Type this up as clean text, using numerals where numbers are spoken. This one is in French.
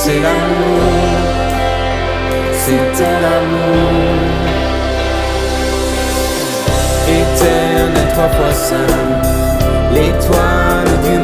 C'est l'amour, c'était l'amour. Éternel, 3 fois saint, l'étoile du